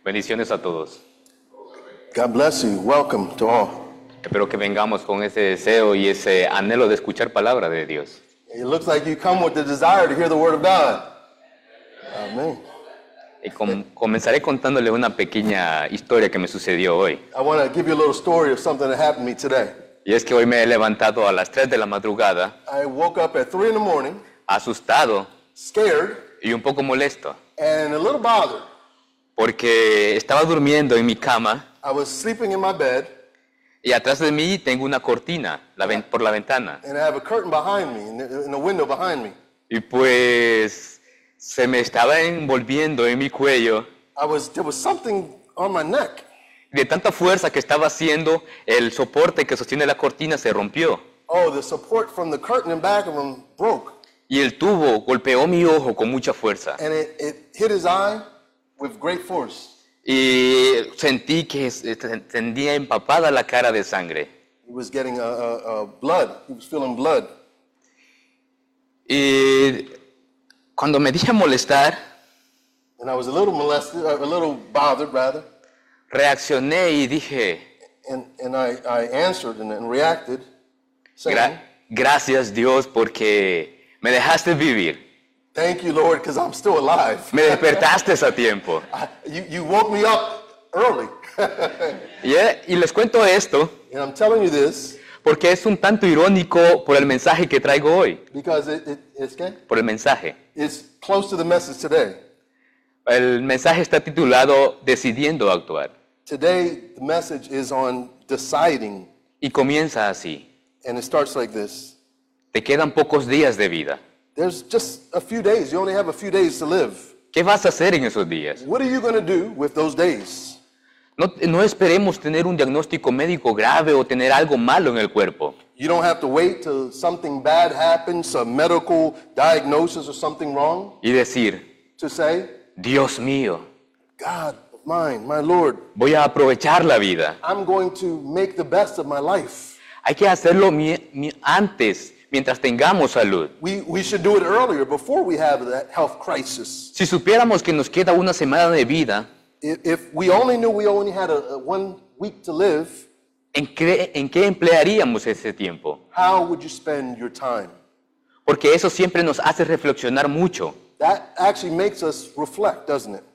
Bendiciones a todos. God bless you. Welcome to all. Espero que vengamos con ese deseo y ese anhelo de escuchar palabra de Dios. It looks like you come with the desire to hear the word of God. Amen. Y comenzaré contándole una pequeña historia que me sucedió hoy. I want to give you a little story of something that happened to me today. Y es que hoy me he levantado a las 3 de la madrugada, I woke up at 3 in the morning, asustado scared y un poco molesto, and a little bothered. porque estaba durmiendo en mi cama I was sleeping in my bed, y atrás de mí tengo una cortina por la ventana. and I have a curtain behind me, in the window behind me. Y pues se me estaba envolviendo en mi cuello. There was something on my neck. De tanta fuerza que estaba haciendo, el soporte que sostiene la cortina se rompió. Oh, the support from the curtain in back of him broke. Y el tubo golpeó mi ojo con mucha fuerza. And it hit his eye with great force. Y sentí que tenía empapada la cara de sangre. He was getting blood. He was feeling blood. Y cuando me dije molestar, And I was a little molested, a little bothered rather. reaccioné y dije, And I answered and reacted, saying, gracias Dios porque me dejaste vivir. thank you, Lord, because I'm still alive. Me despertaste a tiempo. You woke me up early. Y les cuento esto And I'm telling you this porque es un tanto irónico por el mensaje que traigo hoy. because Por el mensaje. it's close to the message today. El mensaje está titulado Decidiendo actuar. Today, the message is on deciding, Y comienza así. and it starts like this. Te quedan pocos días de vida. There's just a few days. You only have a few days to live. ¿Qué vas a hacer en esos días? What are you going to do with those days? No esperemos tener un diagnóstico médico grave o tener algo malo en el cuerpo. You don't have to wait till something bad happens, a medical diagnosis or something wrong, Y decir, to say, Dios mío, God of mine, my Lord, voy a aprovechar la vida. I'm going to make the best of my life. Hay que hacerlo antes, mientras tengamos salud. We should do it earlier, before we have that health crisis. Si supiéramos que nos queda una semana de vida, If we only knew we only had a 1 week to live, ¿en qué emplearíamos ese tiempo? how would you spend your time? Porque eso siempre nos hace reflexionar mucho. That actually makes us reflect, doesn't it?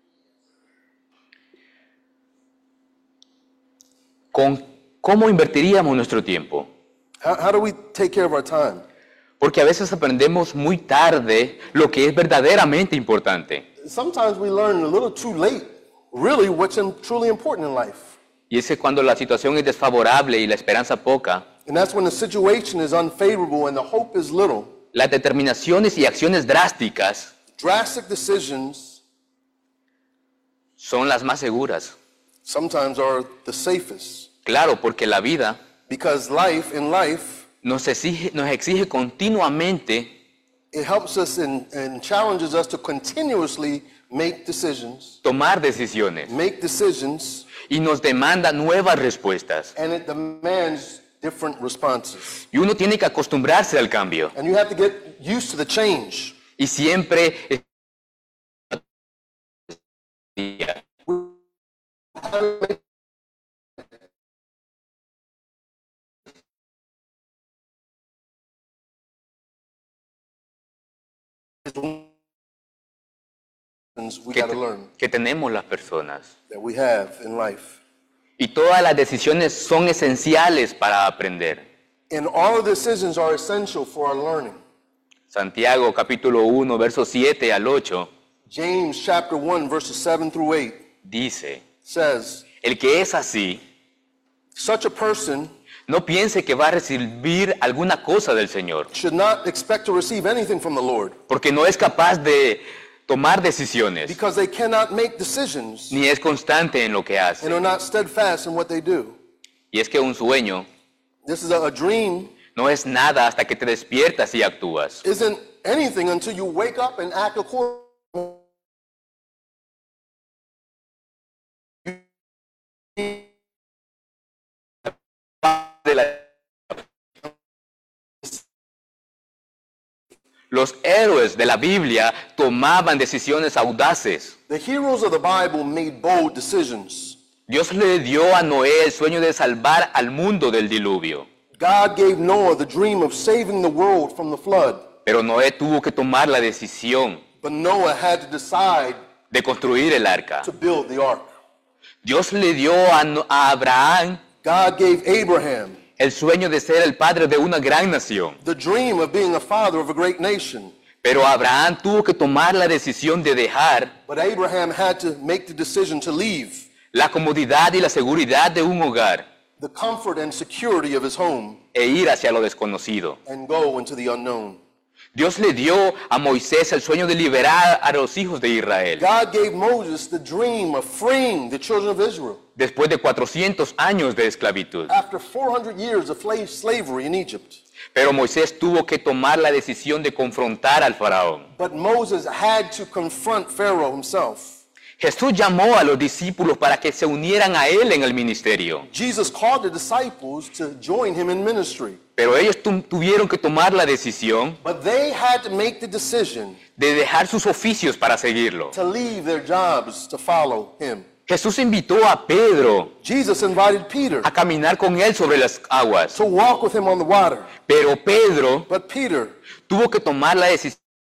¿Cómo invertiríamos nuestro tiempo? How do we take care of our time? Porque a veces aprendemos muy tarde lo que es verdaderamente importante. Sometimes we learn a little too late, really, what's truly important in life. Y es que cuando la situación es desfavorable y la esperanza poca, And that's when the situation is unfavorable and the hope is little. las determinaciones y acciones drásticas Drastic decisions son las más seguras. sometimes are the safest. Claro, porque la vida Because in life, nos exige continuamente it helps us and challenges us to continuously make decisions, tomar decisiones y nos demanda nuevas respuestas. and it demands different responses. Y uno tiene que acostumbrarse al cambio. And you have to get used to the change. Y siempre We got to learn que tenemos las personas. that we have in life. Y todas las decisiones son esenciales para aprender. And all of the decisions are essential for our learning. Santiago capítulo 1, versos 7 al 8 James chapter 1 verses 7 through 8 dice, says, el que es así, such a person no piense que va a recibir alguna cosa del Señor, should not expect to receive anything from the Lord, porque no es capaz de tomar decisiones, because they cannot make decisions ni es constante en lo que hace. and are not steadfast in what they do. Y es que un sueño This is a dream no es nada hasta que te despiertas y actúas. isn't anything until you wake up and act accordingly. Los héroes de la Biblia tomaban decisiones audaces. The heroes of the Bible made bold decisions. Dios le dio a Noé el sueño de salvar al mundo del diluvio. God gave Noah the dream of saving the world from the flood. Pero Noé tuvo que tomar la decisión But Noah had to decide de construir el arca. to build the ark. Dios le dio a Abraham God gave Abraham el sueño de ser el padre de una gran nación. the dream of being a father of a great nation. Pero Abraham tuvo que tomar la decisión de dejar But Abraham had to make the decision to leave la comodidad y la seguridad de un hogar the comfort and security of his home e ir hacia lo desconocido. and go into the unknown. Dios le dio a Moisés el sueño de liberar a los hijos de Israel. God gave Moses the dream of freeing the children of Israel Después de 400 años de esclavitud. after 400 years of slavery in Egypt. Pero Moisés tuvo que tomar la decisión de confrontar al faraón. But Moses had to confront Pharaoh himself. Jesús llamó a los discípulos para que se unieran a él en el ministerio. Jesus called the disciples to join him in ministry. Pero ellos tuvieron que tomar la decisión But they had to make the decision de dejar sus oficios para seguirlo. to leave their jobs to follow him. Jesús invitó a Pedro Jesus invited Peter a caminar con él sobre las aguas. to walk with him on the water. Pero Pedro But Peter tuvo que tomar la decisión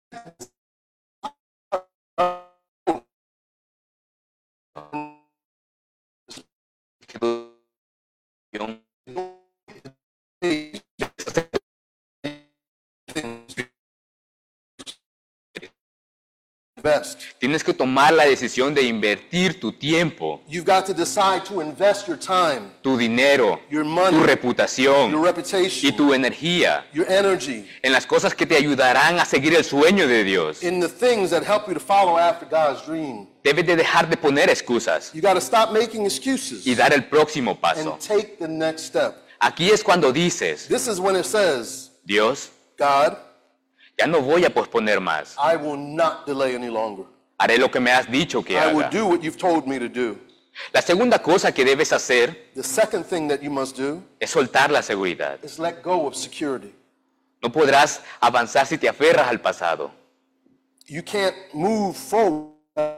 best. Tienes que tomar la decisión de invertir tu tiempo, You've got to decide to invest your time, tu dinero, your money, tu reputación your y reputation, tu energía your energy en las cosas que te ayudarán a seguir el sueño de Dios. in the things that help you to follow after God's dream. Debes de dejar de poner excusas You got to stop making excuses y dar el próximo paso. and take the next step. Aquí es cuando dices, This is when it says, Dios, God, ya no voy a posponer más. I will not delay any longer. Haré lo que me has dicho que I will haga. do what you've told me to do. La segunda cosa que debes hacer The second thing that you must do es soltar la seguridad. is let go of security. No podrás avanzar si te aferras al pasado. You can't move forward.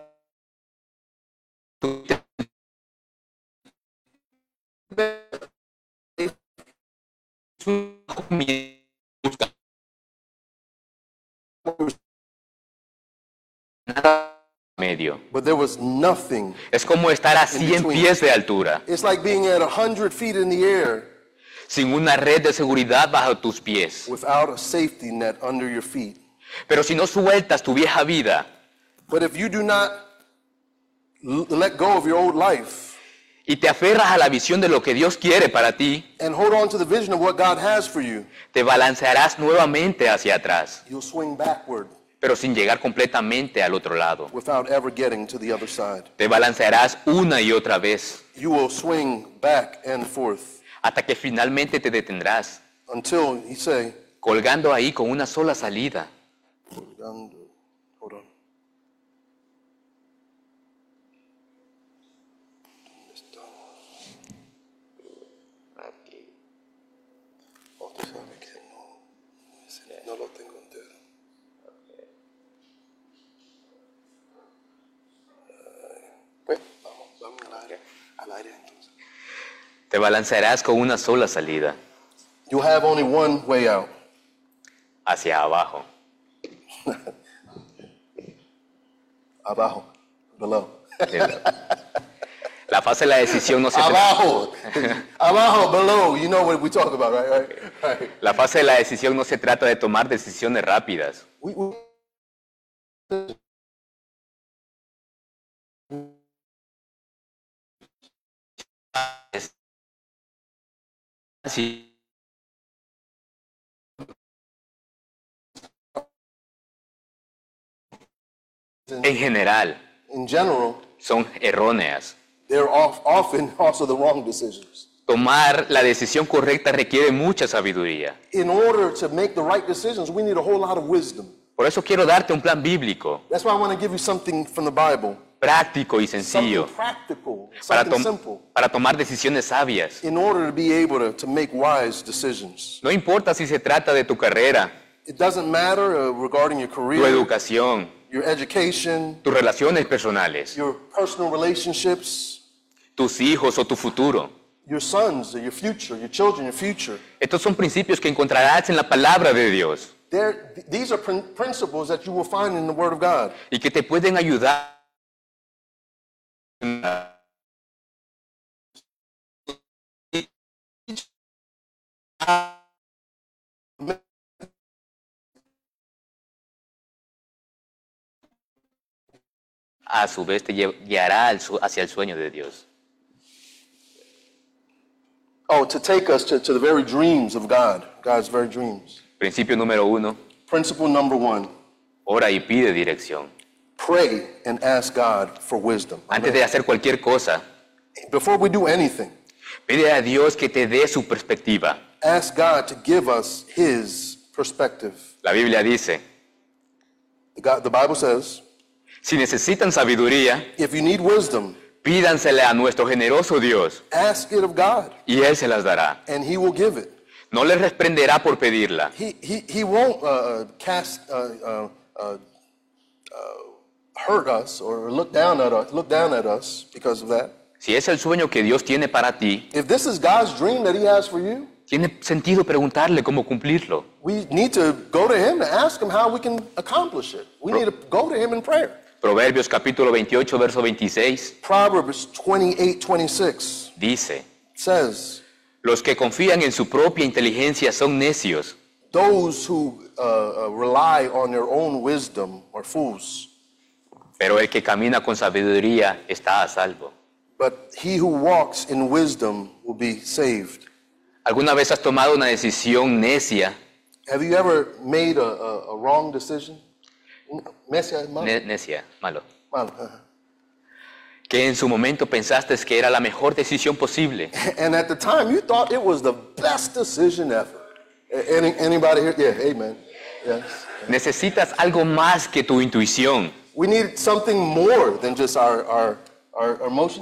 Medio. But there was nothing. Es como estar a 100 pies de altura, It's like being at 100 feet in the air sin una red de seguridad bajo tus pies. without a safety net under your feet. Pero si no sueltas tu vieja vida But if you do not let go of your old life y te aferras a la visión de lo que Dios quiere para ti, and hold on to the vision of what God has for you, te balancearás nuevamente hacia atrás, you'll swing backward pero sin llegar completamente al otro lado. without ever getting to the other side. Te balancearás una y otra vez You will swing back and forth hasta que finalmente te detendrás, until you say, colgando ahí con una sola salida. hold on. Oh, tú sabes que no lo tengo entero. Pues vamos al aire entonces. Te balancearás con una sola salida, You have only one way out. hacia abajo. Abajo, below. La fase de la decisión no se trata, Abajo, abajo, below. You know what we talk about, right? la fase de la decisión no se trata de tomar decisiones rápidas. We Sí. En general, in general, son erróneas. they're often also the wrong decisions. Tomar la decisión correcta requiere mucha sabiduría. In order to make the right decisions, we need a whole lot of wisdom. Por eso quiero darte un plan bíblico, That's why I want to give you something from the Bible, práctico y something sencillo, practical, para, something simple, para tomar decisiones sabias. in order to be able to make wise decisions. No importa si se trata de tu carrera, It doesn't matter regarding your tu career, educación, your education, tus relaciones personales, your personal relationships, tus hijos o tu futuro. your sons, your future, your children, your future. Estos son principios que encontrarás en la palabra de Dios These are principles that you will find in the Word of God. y que te pueden ayudar a su vez te guiará hacia el sueño de Dios. Oh, to take us to the very dreams of God, God's very dreams. Principio número 1, Principle number 1, ora y pide dirección. pray and ask God for wisdom. Antes de hacer cualquier cosa, Before we do anything, pide a Dios que te dé su perspectiva. ask God to give us His perspective. La Biblia dice, The Bible says, si necesitan sabiduría, if you need wisdom, pídansela a nuestro generoso Dios ask it of God, y Él se las dará. and He will give it. No les reprenderá por pedirla. He won't hurt us or look down at us because of that. Si es el sueño que Dios tiene para ti, If this is God's dream that He has for you, tiene sentido preguntarle cómo cumplirlo. we need to go to Him and ask Him how we can accomplish it. We need to go to Him in prayer. Proverbios capítulo 28, verso 26 Proverbs 28:26 dice, says, los que confían en su propia inteligencia son necios, those who rely on their own wisdom are fools, pero el que camina con sabiduría está a salvo. but he who walks in wisdom will be saved. ¿Alguna vez has tomado una decisión necia? Have you ever made a wrong decision? Necia, malo. Necia, malo. Malo. Que en su momento pensaste que era la mejor decisión posible. And at the time, you thought it was the best decision ever. Anybody here? Yeah, amen. Yes. Necesitas algo más que tu intuición. We need something more than just our emotion,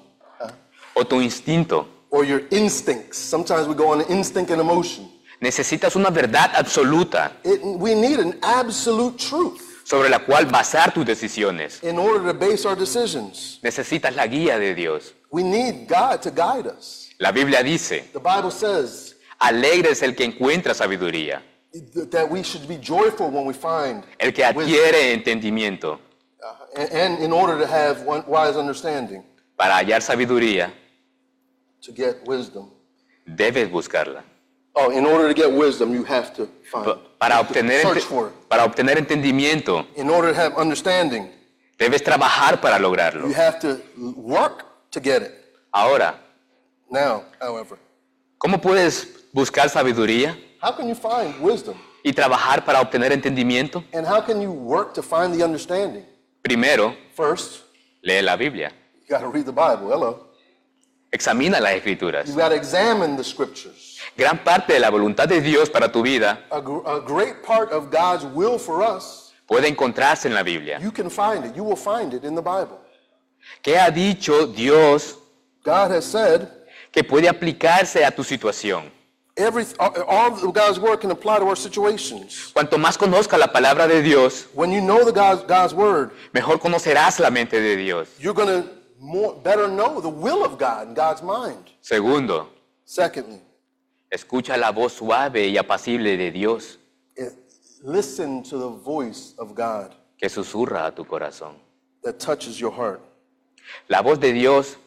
O tu instinto. or your instincts. Sometimes we go on instinct and emotion. Necesitas una verdad absoluta We need an absolute truth sobre la cual basar tus decisiones. in order to base our decisions. Necesitas la guía de Dios. We need God to guide us. La Biblia dice, The Bible says alegre es el que encuentra sabiduría, that we should be joyful when we find el que adquiere entendimiento. and in order to have wise understanding, Para hallar sabiduría, to get wisdom. debes buscarla. Oh, in order to get wisdom, you have to find it. Search for it. Para obtener entendimiento, In order to have understanding, debes trabajar para lograrlo. you have to work to get it. Ahora, Now, however, ¿cómo puedes buscar sabiduría how can you find wisdom? y trabajar para obtener entendimiento? And how can you work to find the understanding? Primero, First, lee la Biblia. you got to read the Bible. Hello. Examina las Escrituras. You got to examine the scriptures. Gran parte de la voluntad de Dios para tu vida A great part of God's will for us, puede encontrarse en la Biblia. you can find it. You will find it in the Bible. ¿Qué ha dicho Dios God has said que puede aplicarse a tu situación? all of God's word can apply to our situations. Cuanto más conozca la palabra de Dios, When you know God's word, mejor conocerás la mente de Dios. you're going to better know the will of God and God's mind. Segundo, Secondly, escucha la voz suave y apacible de Dios listen to the voice of God que susurra a tu corazón. that touches your heart. La voz de Dios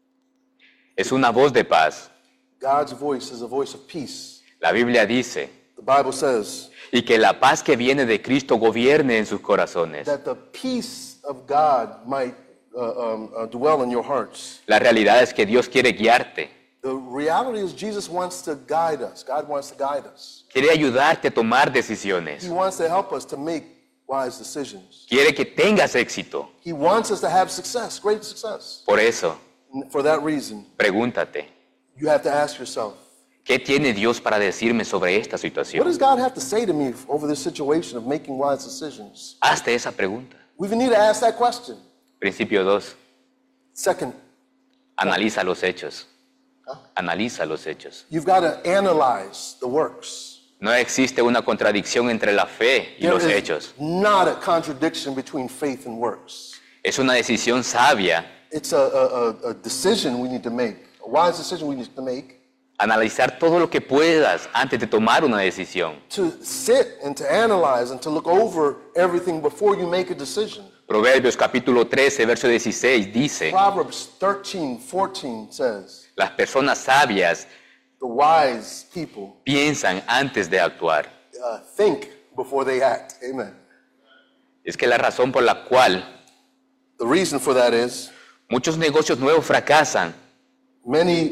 es una voz de paz. God's voice is a voice of peace. La Biblia dice, The Bible says y que la paz que viene de Cristo gobierne en sus corazones. that the peace of God might dwell in your hearts. La realidad es que Dios quiere guiarte, The reality is Jesus wants to guide us. God wants to guide us. quiere ayudarte a tomar decisiones, He wants to help us to make wise decisions. quiere que tengas éxito. He wants us to have success, great success. Por eso, And for that reason, pregúntate, you have to ask yourself, ¿qué tiene Dios para decirme sobre esta what situación? does God have to say to me over this situation of making wise decisions? Hazte esa pregunta. We need to ask that question. Principio 2. Second, Analiza los hechos. Analiza los hechos. you've got to analyze the works. No existe una contradicción entre la fe y There los is hechos. not a contradiction between faith and works. Es una decisión sabia It's a decision we need to make, a wise decision we need to make, analizar todo lo que puedas antes de tomar una decisión. to sit and to analyze and to look over everything before you make a decision. Proverbios capítulo 13, verso 16 dice, Proverbs 13:14 says, las personas sabias the wise people piensan antes de actuar. think before they act. Amen. Es que la razón por la cual The reason for that is muchos negocios nuevos fracasan many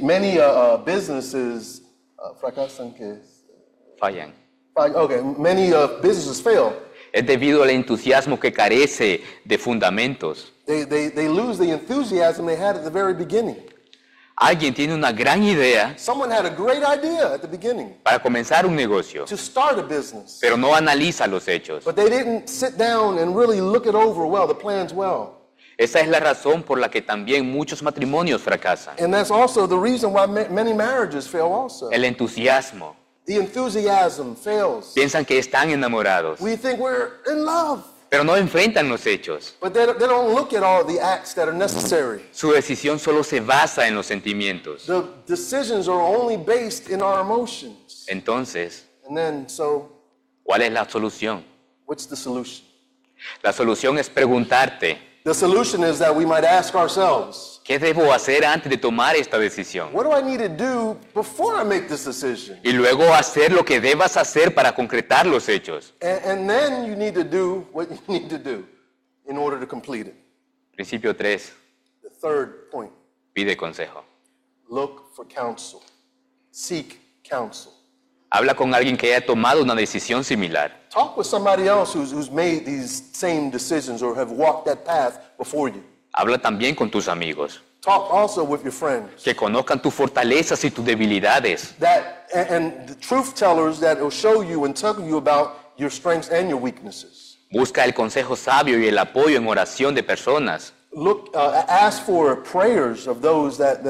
businesses fracasan que es? fallan. Okay, many businesses fail. Es debido al entusiasmo que carece de fundamentos. They lose the enthusiasm they had at the very beginning. Alguien tiene una gran idea Someone had a great idea at the beginning para comenzar un negocio, to start a business, pero no analiza los hechos. but they didn't sit down and really look it over well, the plans well. Esa es la razón por la que también muchos matrimonios fracasan. And that's also the reason why many marriages fail also. El entusiasmo. The enthusiasm fails. Piensan que están enamorados, We think we're in love, pero no enfrentan los hechos. but they don't look at all the acts that are necessary. Su decisión solo se basa en los sentimientos. The decisions are only based in our emotions. Entonces, And then, so, ¿cuál es la solución? what's the solution? La solución es preguntarte, The solution is that we might ask ourselves, ¿qué debo hacer antes de tomar esta decisión? what do I need to do before I make this decision? Y luego hacer lo que debas hacer para concretar los hechos. And then you need to do what you need to do in order to complete it. Principio 3. The third point, Pide consejo. look for counsel. Seek counsel. Habla con alguien que haya tomado una decisión similar. Talk with somebody else who's made these same decisions or have walked that path before you. Habla también con tus amigos, Talk also with your friends. que conozcan tus fortalezas y tus debilidades. And the truth tellers that will show you and tell you about your strengths and your weaknesses. Busca el consejo sabio y el apoyo en oración de personas. Look, ask for prayers of those that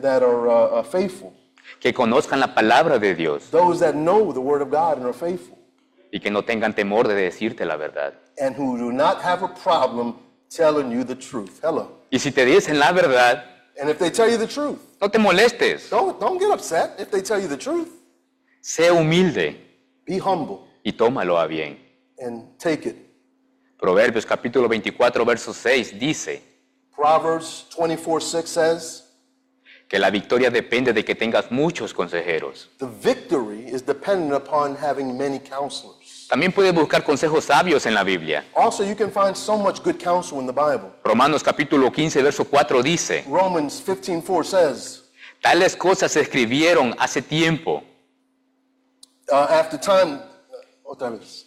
are faithful, Que conozcan la palabra de Dios those that know the Word of God and are faithful, y que no tengan temor de decirte la verdad. and who do not have a problem telling you the truth. Hello. Y si te dicen la verdad, And if they tell you the truth, no te molestes. don't get upset if they tell you the truth. Sé humilde Be humble y tómalo a bien. and take it. Proverbios capítulo 24, verso 6 dice Proverbs 24:6 says, que la victoria depende de que tengas muchos consejeros. the victory is dependent upon having many counselors. También puedes buscar consejos sabios en la Biblia. Also, you can find so much good counsel in the Bible. Romanos capítulo 15, verso 4 dice, Romans 15:4 says, tales cosas se escribieron hace tiempo, after time, otra vez.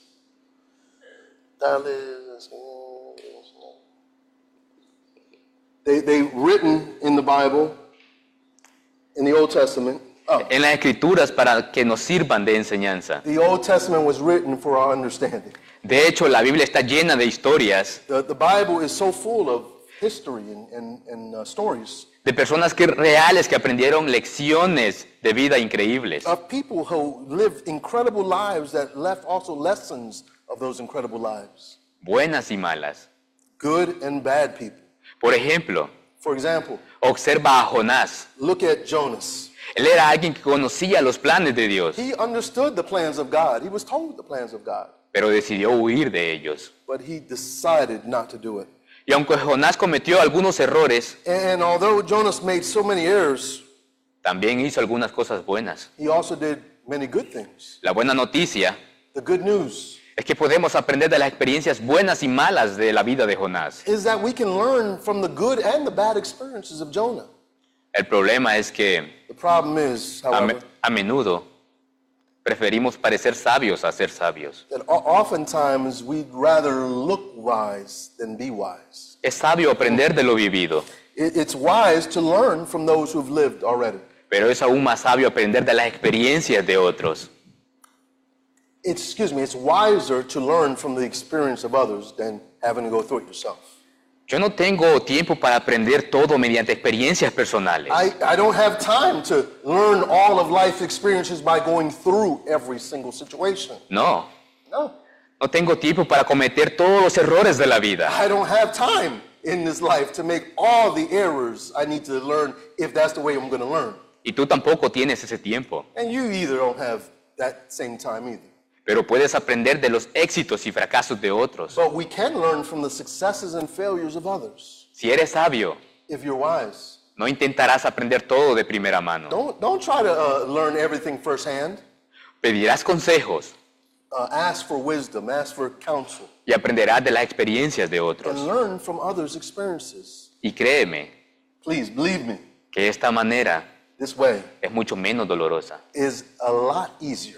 They written in the Bible, in the Old Testament. en las escrituras para que nos sirvan de enseñanza. The Old Testament was written for our understanding. De hecho, la Biblia está llena de historias The Bible is so full of history and stories de personas reales que aprendieron lecciones de vida increíbles. of people who lived incredible lives that left also lessons of those incredible lives. Buenas y malas. Good and bad people. Por ejemplo, For example, observa a Jonás. look at Jonas. Él era alguien que conocía los planes de Dios, He understood the plans of God. He was told the plans of God, pero decidió huir de ellos. but he decided not to do it. Y aunque Jonás cometió algunos errores, And although Jonas made so many errors, también hizo algunas cosas buenas. he also did many good things. La buena noticia The good news es que podemos aprender de las experiencias buenas y malas de la vida de Jonás. is that we can learn from the good and the bad experiences of Jonah. El problema es que The problem is, however, a menudo preferimos parecer sabios a ser sabios. that oftentimes we'd rather look wise than be wise. Es sabio aprender de lo vivido, It's wise to learn from those who've lived already. pero es aún más sabio aprender de las experiencias de otros. It's wiser to learn from the experience of others than having to go through it yourself. Yo no tengo tiempo para aprender todo mediante experiencias personales. I don't have time to learn all of life's experiences by going through every single situation. No, No. no tengo tiempo para cometer todos los errores de la vida. I don't have time in this life to make all the errors I need to learn if that's the way I'm going to learn. Y tú tampoco tienes ese tiempo. And you either don't have that same time either. Pero puedes aprender de los éxitos y fracasos de otros. But we can learn from the successes and failures of others Si eres sabio, if you're wise. no intentarás aprender todo de primera mano. Don't try to learn everything firsthand. Pedirás consejos Ask for wisdom, ask for counsel, y aprenderás de las experiencias de and otros. learn from others' experiences. Y créeme Please believe me, que esta manera this way es mucho menos dolorosa. is a lot easier.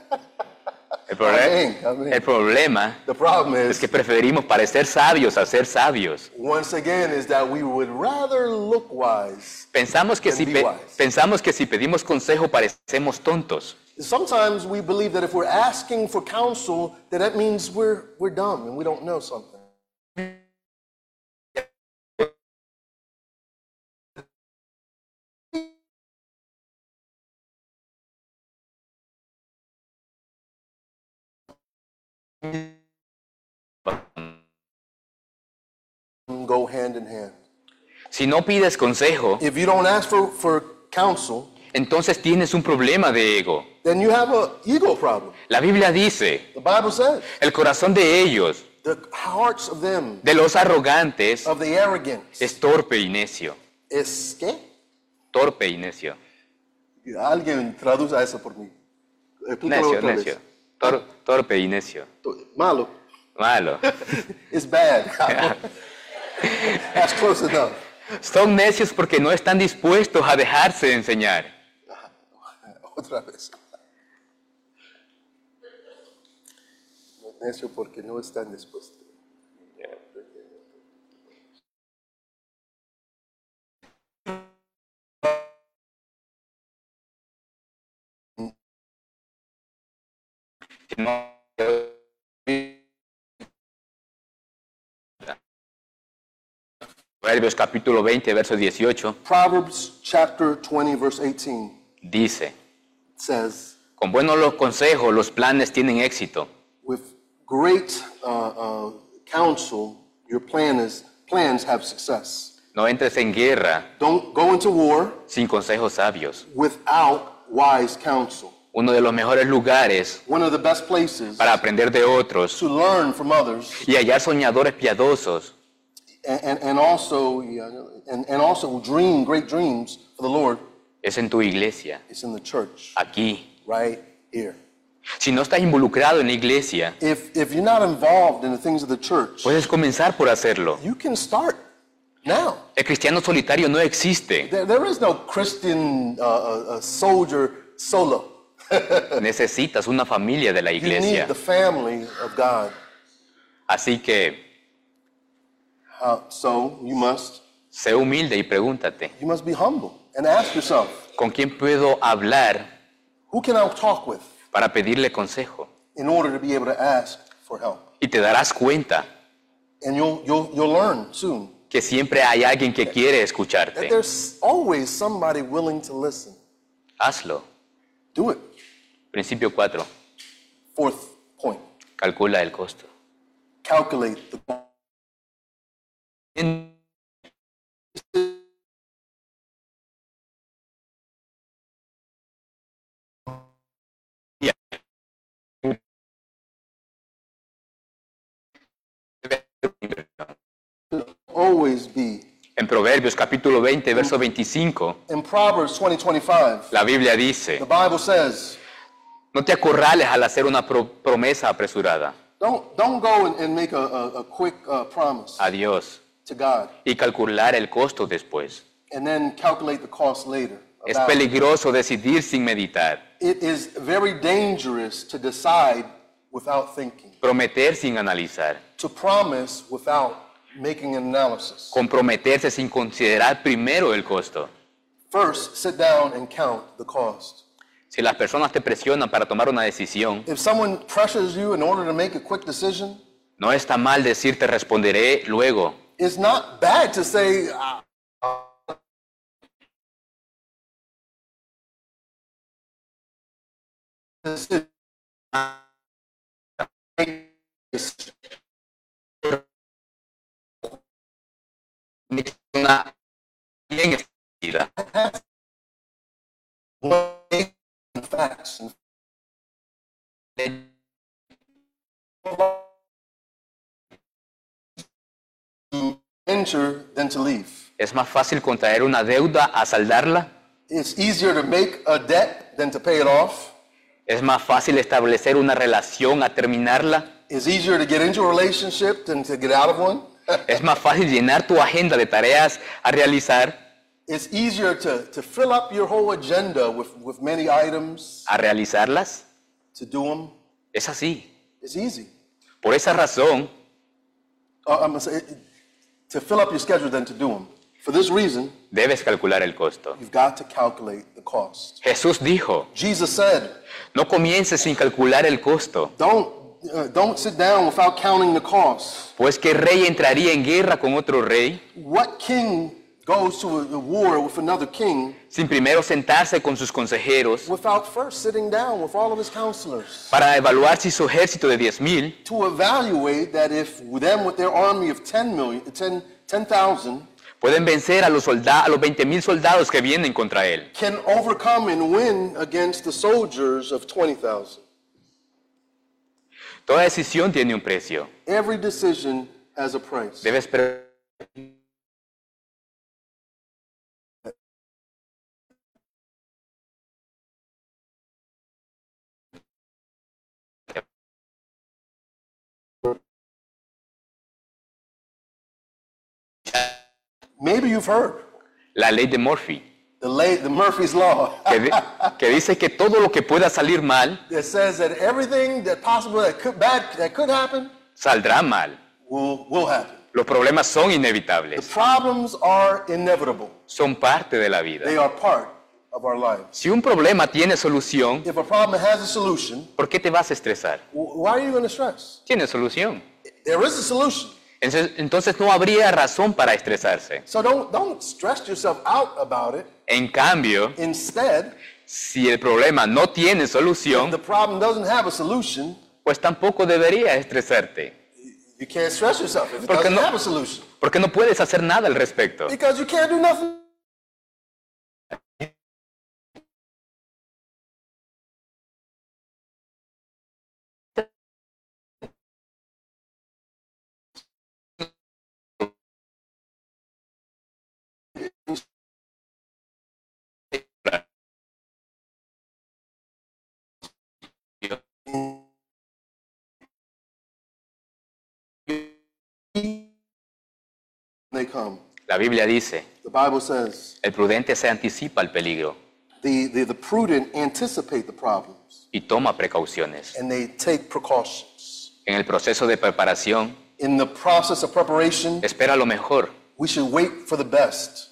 El problema The problem es is, que preferimos parecer sabios a ser sabios. once again, is that we would rather look wise. Pensamos que si pedimos consejo parecemos tontos. Sometimes we believe that if we're asking for counsel, that means we're dumb and we don't know something. Go hand in hand. Si no pides consejo, If you don't ask for counsel, entonces tienes un problema de ego. then you have an ego problem. La Biblia dice, The Bible says, el corazón de ellos, the hearts of them, de los arrogantes, of the arrogant, es torpe y necio. es ¿qué? Torpe y necio. Alguien traduce eso por mí. Explícalo Necio, otra vez. necio. Torpe y necio. Malo. Malo. It's bad. That's close enough. Son necios porque no están dispuestos a dejarse de enseñar. Otra vez. Necio porque no están dispuestos. Proverbios capítulo 20, verso 18, Proverbs chapter 20, verse 18 dice, says, con buenos los consejos, los planes tienen éxito. with great counsel, your plans have success. No entres en guerra Don't go into war sin consejos sabios. without wise counsel. Uno de los mejores lugares One of the best places para aprender de otros to learn from others y hallar soñadores piadosos and also dream great dreams for the Lord es en tu iglesia, is in the church, aquí. right here. Si no estás involucrado en la iglesia, If you're not involved in the things of the church, puedes comenzar por hacerlo. you can start now. El cristiano solitario no existe. There is no Christian soldier solo. Necesitas una familia de la You iglesia. need the family of God. Así que So you must sé humilde y pregúntate, be humble and ask yourself, ¿con quién puedo hablar who can I talk with para pedirle consejo? in order to be able to ask for help? Y te darás cuenta And you'll learn soon que siempre hay alguien que quiere that escucharte. there's always somebody willing to listen. Hazlo. Do it. Principio 4. Fourth point, Calcula el costo. calculate the always be. En Proverbios capítulo 20, verso 25, In Proverbs 20:25, la Biblia dice, the Bible says, no te acorrales al hacer una promesa apresurada don't go and make a quick promise a Dios to God y calcular el costo después. and then calculate the cost later. Es about it. peligroso decidir sin meditar, It is very dangerous to decide without thinking, prometer sin analizar, to promise without making an analysis. comprometerse sin considerar primero el costo. First, sit down and count the cost. Si las personas te presionan para tomar una decisión, If someone pressures you in order to make a quick decision, no está mal decir te responderé luego. It's not bad to say, Ni una bien establecida. facts. To enter than to leave. Es más fácil contraer una deuda a saldarla. It's easier to make a debt than to pay it off. Es más fácil establecer una relación a terminarla. It's easier to get into a relationship than to get out of one. Es más fácil llenar tu agenda de tareas a realizar, It's easier to fill up your whole agenda with many items, a realizarlas. to do them. Es así. It's easy. Por esa razón, I'm gonna say, to fill up your schedule than to do them. For this reason, debes calcular el costo. you've got to calculate the cost. Jesús dijo, Jesus said, no comiences sin calcular el costo, don't sit down without counting the cost. pues ¿qué rey entraría en guerra con otro rey What king goes to a war with another king sin primero sentarse con sus consejeros without first sitting down with all of his counselors para evaluar si su ejército de 10,000 to evaluate that if them with their army of 10,000 pueden vencer a los 20,000 soldados que vienen contra él? can overcome and win against the soldiers of 20,000? Toda decisión tiene un precio. Every decision has a price. Debes Maybe you've heard la ley de Murphy, the Murphy's Law que dice que todo lo que pueda salir mal, that says that everything that possible that could happen saldrá mal. will happen. Los problemas son The inevitables, problems are inevitable. son parte de la vida. They are part of our lives. Si un problema tiene solución, If a problem has a solution, ¿por qué te vas a estresar? why are you going to stress? Tiene solución. There is a solution. Entonces no habría razón para estresarse. So don't stress yourself out about it. En cambio, Instead, si el problema no tiene if solución, the problem doesn't have a solution, pues tampoco debería estresarte, you can't stress yourself if it Porque doesn't no- have a solution. porque no puedes hacer nada al respecto. Because you can't do nothing. They come. La Biblia dice, The Bible says el prudente se anticipa al peligro the prudent anticipate the problems y toma precauciones. and they take precautions. En el proceso de preparación, In the process of preparation, espera lo mejor, we should wait for the best.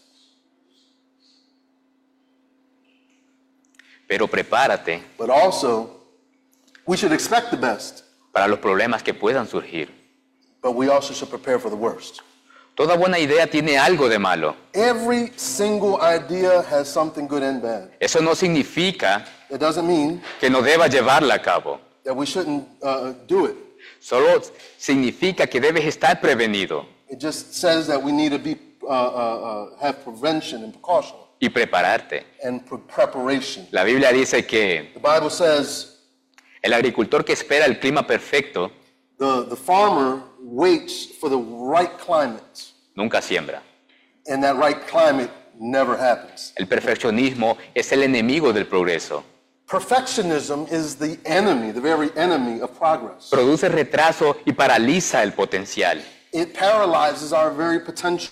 pero prepárate But also, we should expect the best, para los problemas que puedan surgir. but we also should prepare for the worst. Toda buena idea tiene algo de malo. Every single idea has something good and bad. Eso no significa It doesn't mean que no deba llevarla a cabo. that we shouldn't do it. Solo significa que debes estar prevenido It just says that we need to be have prevention and precaution y prepararte. and preparation. La Biblia dice que The Bible says el agricultor que espera el clima perfecto the farmer waits for the right climate, nunca siembra. and that right climate never happens. El perfeccionismo es el enemigo del progreso. Perfectionism is the enemy, the very enemy of progress. Produce retraso y paraliza el potencial. It paralyzes our very potential.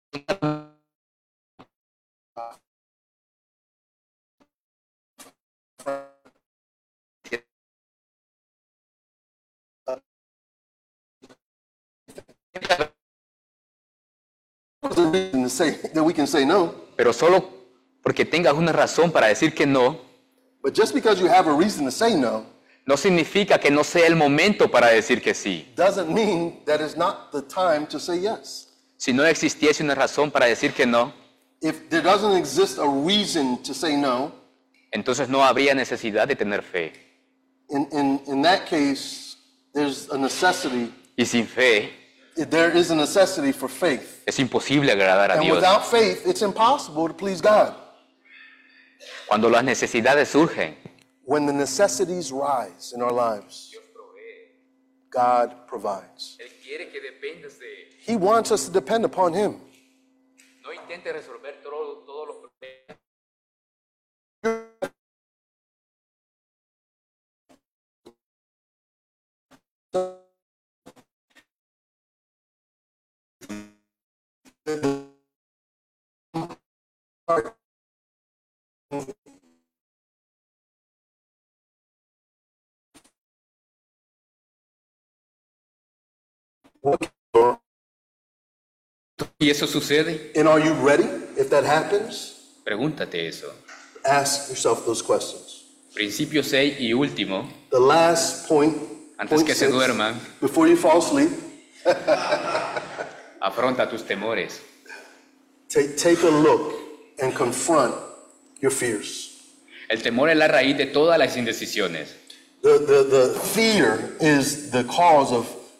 There's a reason to say that we can say no, Pero solo porque tengas una razón para decir que no, but just because you have a reason to say no no significa que no sea el momento para decir que sí. doesn't mean that it's not the time to say yes. Si no existiese una razón para decir que no, if there doesn't exist a reason to say no, entonces no habría necesidad de tener fe. in that case, there's a necessity. Y sin fe, There is a necessity for faith. es imposible agradar a And Dios. without faith, it's impossible to please God. Cuando las necesidades surgen, When the necessities rise in our lives, God provides. Él quiere que dependas de Él. He wants us to depend upon Him. No intente resolver todos los problemas. ¿Y eso sucede? And are you ready if that happens? Pregúntate eso. Ask yourself those questions. Principio 6 y último, The last point, antes point que se 6, duerman, before you fall asleep, afronta tus temores. take a look and confront your fears. El temor es la raíz de todas las indecisiones. The fear is the cause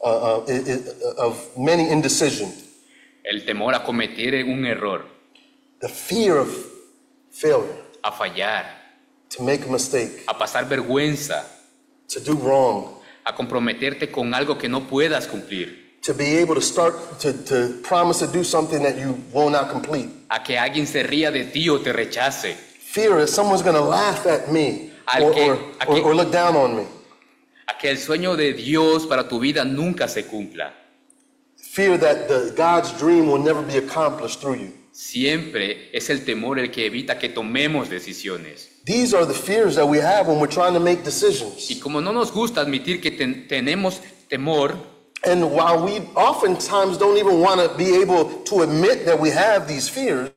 of many indecision. El temor a cometer un error, The fear of failure, a fallar, to make a mistake, a pasar vergüenza, to do wrong, a comprometerte con algo que no puedas cumplir, to be able to start to promise to do something that you will not complete. a que alguien se ría de ti o te rechace, Fear is someone's going to laugh at me Al or look down on me. a que el sueño de Dios para tu vida nunca se cumpla. Fear that God's dream will never be accomplished through you. Siempre es el temor el que evita que tomemos decisiones. These are the fears that we have when we're trying to make Y decisions. como no nos gusta admitir que tenemos temor, And while we oftentimes don't even want to be able to admit that we have these fears,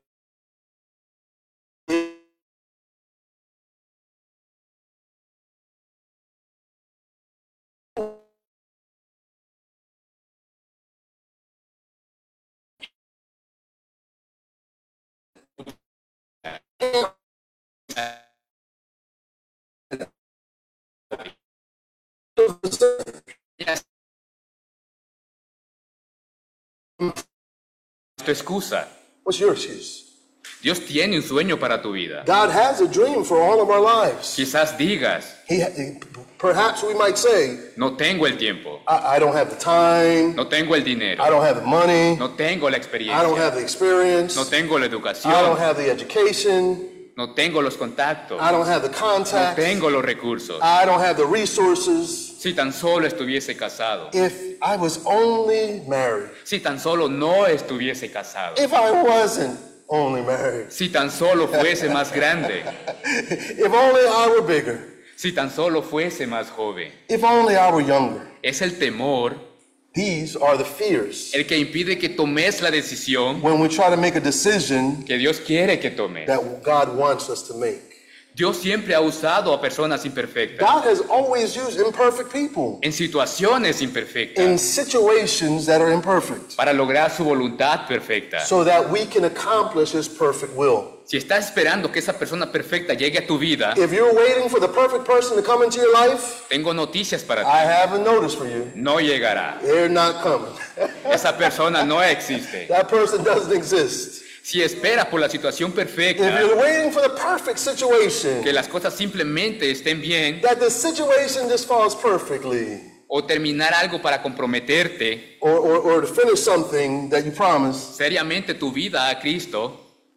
es tu excusa. what's your excuse? Dios tiene un sueño para tu vida. God has a dream for all of our lives. Quizás digas, Perhaps we might say, no tengo el tiempo, I don't have the time, no tengo el dinero, I don't have the money, no tengo la I don't experiencia, have the experience, no tengo la I don't educación, have the education, no tengo los contactos, I don't have the no contacts, tengo los recursos. I don't have the resources. Si tan solo estuviese casado, If I was only married, si tan solo no estuviese casado, if I wasn't only married, si tan solo fuese más grande, if only I were bigger, si tan solo fuese más joven. if only I were younger. Es el temor These are the fears el que impide que tomes la decisión when we try to make a decision que Dios quiere que tomes. that God wants us to make. Dios siempre ha usado a personas imperfectas, God has always used imperfect people en situaciones imperfectas, in situations that are imperfect para lograr su voluntad perfecta. so that we can accomplish His perfect will. Si estás esperando que esa persona perfecta llegue a tu vida, If you're waiting for the perfect person to come into your life, tengo noticias para ti. I have a notice for you. No llegará. They're not coming. Esa persona no existe. That person doesn't exist. Si esperas por la situación If perfecta, you're waiting for the perfect situation, que las cosas simplemente estén bien, that the situation just falls perfectly, o terminar algo para comprometerte or to finish something that you promised, seriamente tu vida a Cristo,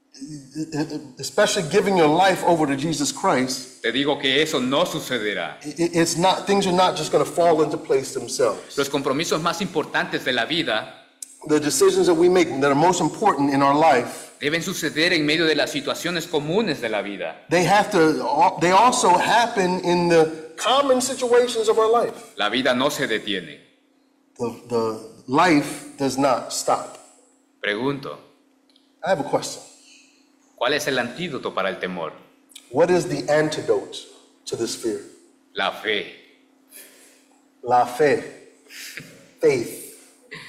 especially giving your life over to Jesus Christ, te digo que eso no sucederá. it's not, things are not just going to fall into place themselves. Los compromisos más importantes de la vida The decisions that we make that are most important in our life, deben suceder en medio de las situaciones comunes de la vida. they also happen in the common situations of our life. La vida no se detiene. The life does not stop. Pregunto, I have a question. ¿cuál es el antídoto para el temor? What is the antidote to this fear? La fe. La fe. Faith.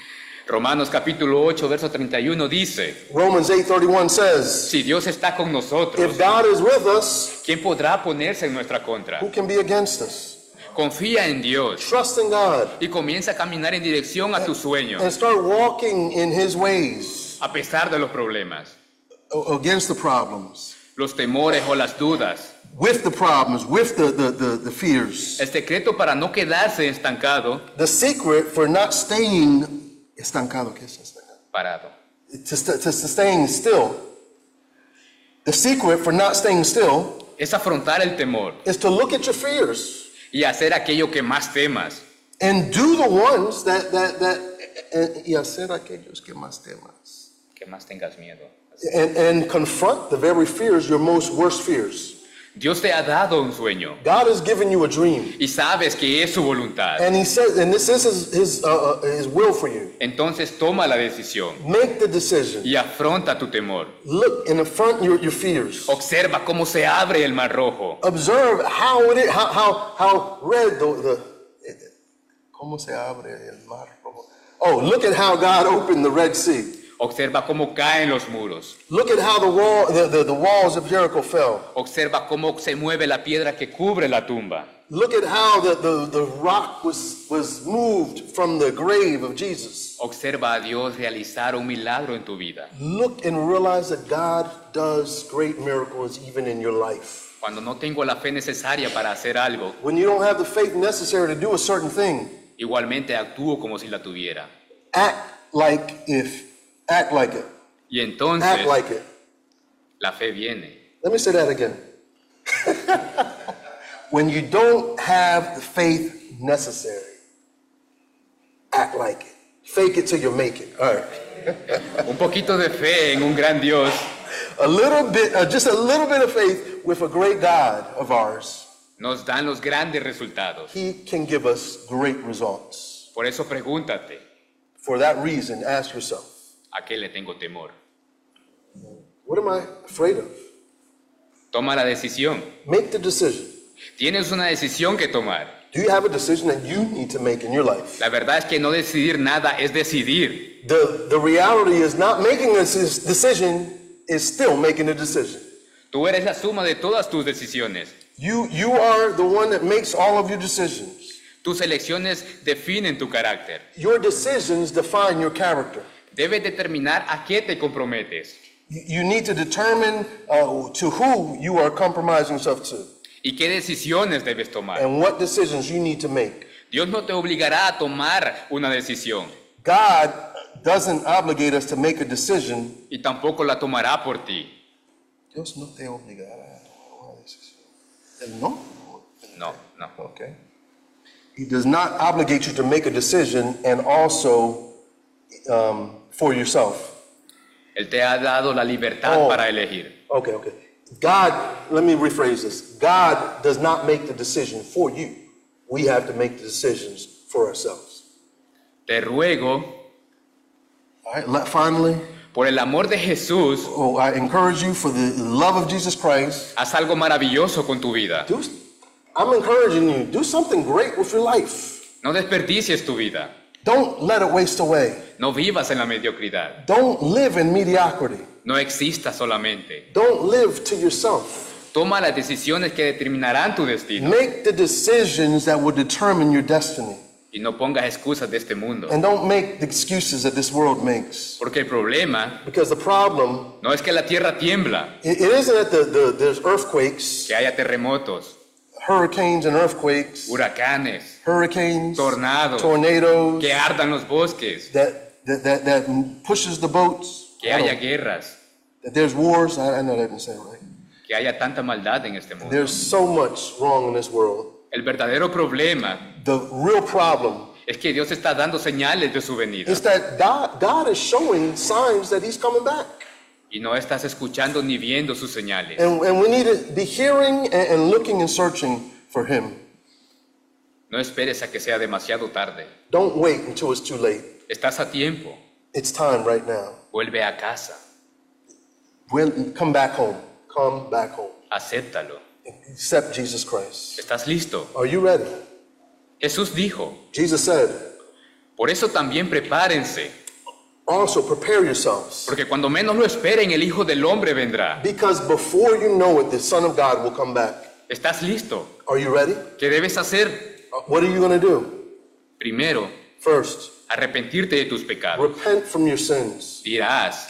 Romanos capítulo 8, verso 31 dice, Romans 8:31 says, si Dios está con nosotros, if God is with us, ¿quién podrá ponerse en nuestra contra? who can be against us? Confía en Dios Trust in God y comienza a caminar en dirección a tus sueños, and start walking in His ways a pesar de los problemas, against the problems, los temores o las dudas. with the problems, with the fears. El secreto para no quedarse estancado, The secret for not staying estancado, ¿qué es estancado? parado, To staying still. The secret for not staying still es afrontar el temor is to look at your fears y hacer aquello que más temas. and do the ones y hacer aquellos que más temas. Que más tengas miedo. And confront the very fears, your most worst fears. Dios te ha dado un sueño God has given you a dream, y sabes que es su voluntad. and He says, and this is His will for you. Entonces toma la decisión Make the decision. y afronta tu temor. Look and confront your fears. Observa cómo se abre el mar rojo. Observe how it is, how red ¿Cómo se abre el mar rojo? Oh, look at how God opened the Red Sea. Observa cómo caen los muros. Look at how the walls of Jericho fell. Observa cómo se mueve la piedra que cubre la tumba. Look at how the rock was moved from the grave of Jesus. Observa a Dios realizar un milagro en tu vida. Look and realize that God does great miracles even in your life. Cuando no tengo la fe necesaria para hacer algo, When you don't have the faith necessary to do a certain thing, igualmente actúo como si la tuviera. act like it. Y entonces Act like it. la fe viene. Let me say that again. When you don't have the faith necessary, act like it. Fake it till you make it. All right. Un poquito de fe en un gran Dios A little bit, just a little bit of faith with a great God of ours. nos dan los grandes resultados. He can give us great results. Por eso pregúntate, For that reason, ask yourself, ¿a qué le tengo temor? what am I afraid of? Toma la decisión. Make the decision. Tienes una decisión que tomar. Do you have a decision that you need to make in your life? La verdad es que no decidir nada es decidir. The reality is not making this decision is still making a decision. Tú eres la suma de todas tus decisiones. You are the one that makes all of your decisions. Tus elecciones definen tu carácter. Your decisions define your character. Debes determinar a qué te comprometes You need to determine to who you are compromising yourself to y qué decisiones debes tomar. and what decisions you need to make. Dios no te obligará a tomar una decisión God doesn't obligate us to make a decision. y tampoco la tomará por ti. Dios no te obligará a una decisión. ¿Él no? No, no. Okay. He does not obligate you to make a decision and also for yourself. Él te ha dado la libertad Oh. para elegir. Okay. God, let me rephrase this. God does not make the decision for you. We have to make the decisions for ourselves. Te ruego, All right, finally, por el amor de Jesús, I encourage you for the love of Jesus Christ. haz algo maravilloso con tu vida. I'm encouraging you, do something great with your life. No desperdicies tu vida. Don't let it waste away. No vivas en la mediocridad. Don't live in mediocrity. No existas solamente. Don't live to yourself. Toma las decisiones que determinarán tu destino. Make the decisions that will determine your destiny. Y no pongas excusas de este mundo. And don't make the excuses that this world makes. Porque el problema Because the problem, no es que la tierra tiembla, it isn't that there's earthquakes, que haya terremotos, hurricanes and earthquakes, huracanes, hurricanes, tornados, tornadoes, que ardan los bosques, that pushes the boats, que haya guerras, that there's wars. I know that didn't say it right. que haya tanta maldad en este mundo. There's so much wrong in this world. El verdadero problema The real problem es que Dios está dando señales de su venida is that God is showing signs that He's coming back. y no estás escuchando ni viendo sus señales. And we need to be hearing and looking and searching for Him. No esperes a que sea demasiado tarde. Don't wait until it's too late. Estás a tiempo. It's time right now. Vuelve a casa. Come back home. Come back home. Acéptalo. Accept Jesus Christ. ¿Estás listo? Are you ready? Jesús dijo, Jesus said, por eso también prepárense, Also prepare yourselves. Porque cuando menos lo esperen, el Hijo del Hombre vendrá. Because before you know it, the Son of God will come back. ¿Estás listo? Are you ready? ¿Qué debes hacer? What are you going to do? Primero, First, arrepentirte de tus pecados. repent from your sins. Dirás,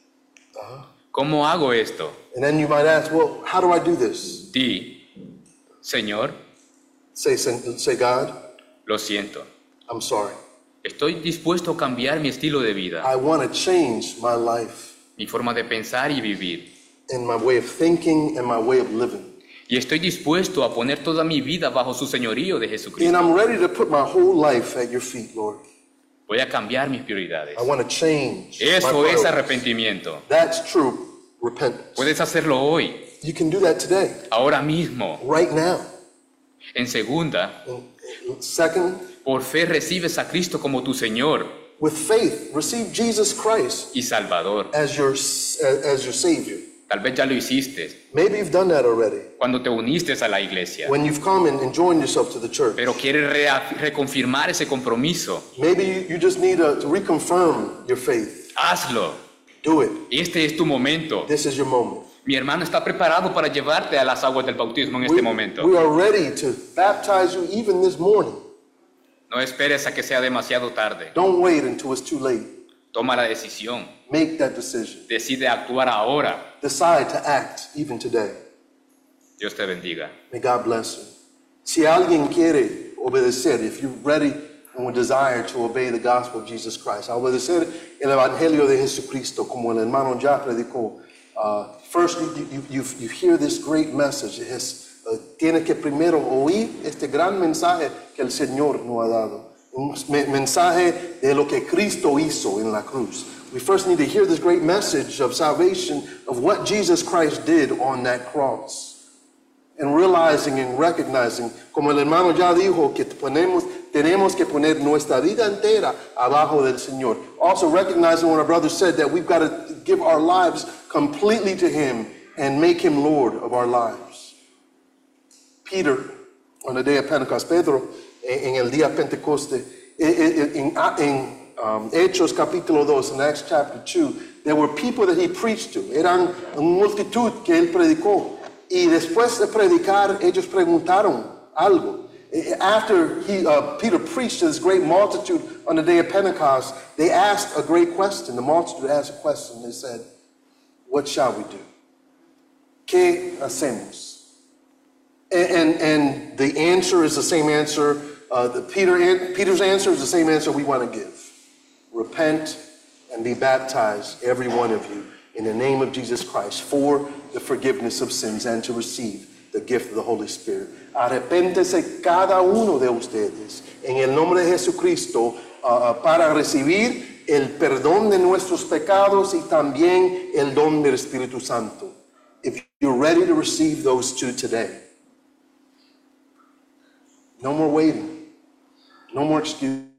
¿cómo hago esto? And then you might ask, well, how do I do this? Di, Señor, Say, God, lo siento. I'm sorry. Estoy dispuesto a cambiar mi estilo de vida, I want to change my life mi forma de pensar y vivir. and my way of thinking and my way of living. Y estoy dispuesto a poner toda mi vida bajo su señorío de And Jesucristo. I'm ready to put my whole life at your feet, Lord. Voy a cambiar mis prioridades. I want to change my Eso es priorities. arrepentimiento. That's true repentance. Puedes hacerlo hoy, You can do that today, ahora mismo. right now. En segunda, And second, por fe recibes a Cristo como tu Señor with faith, receive Jesus Christ y Salvador. as your Savior. Tal vez ya lo hiciste Maybe you've done that already cuando te uniste a la iglesia, when you've come and joined yourself to the church. pero quieres reconfirmar ese compromiso. Maybe you just need to reconfirm your faith. Hazlo. Do it. Este es tu momento. This is your moment. Mi hermano está preparado para llevarte a las aguas del bautismo en este momento. We are ready to baptize you even this morning. No esperes a que sea demasiado tarde. Don't wait until it's too late. Toma la decisión. Make that decision. Decide actuar ahora. Decide to act even today. Dios te bendiga. May God bless you. Si alguien quiere obedecer, if you're ready and with desire to obey the gospel of Jesus Christ, a obedecer el evangelio de Jesucristo, como el hermano ya predicó. First, you hear this great message. Tiene que primero oír este gran mensaje que el Señor nos ha dado. Un mensaje de lo que Cristo hizo en la cruz. We first need to hear this great message of salvation, of what Jesus Christ did on that cross. And realizing and recognizing, como el hermano ya dijo, que tenemos que poner nuestra vida entera abajo del Señor. Also recognizing what our brother said, that we've got to give our lives completely to Him and make Him Lord of our lives. Peter, on the day of Pentecost, Pedro, en el día Pentecoste, en Hechos capítulo 2, in Acts chapter 2, there were people that he preached to. Eran una multitud que él predicó. Y después de predicar, ellos preguntaron algo. After Peter preached to this great multitude on the day of Pentecost, they asked a great question. The multitude asked a question. They said, what shall we do? ¿Qué hacemos? And the answer is the same answer. Peter's answer is the same answer we want to give. Repent and be baptized, every one of you, in the name of Jesus Christ, for the forgiveness of sins and to receive the gift of the Holy Spirit. Arrepéntese cada uno de ustedes en el nombre de Jesucristo para recibir el perdón de nuestros pecados y también el don del Espíritu Santo. If you're ready to receive those two today, no more waiting, no more excuses.